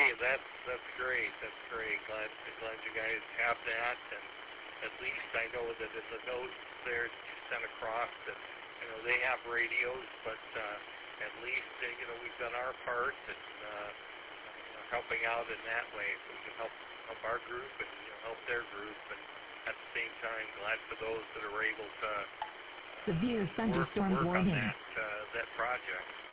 Hey, that's great. That's great. Glad you guys have that, and at least I know that in the notes there that you sent across that they have radios, but at least we've done our part and helping out in that way, so we can help our group and help their group, and at the same time, glad for those that are able to Severe work thunderstorms on warning. that project.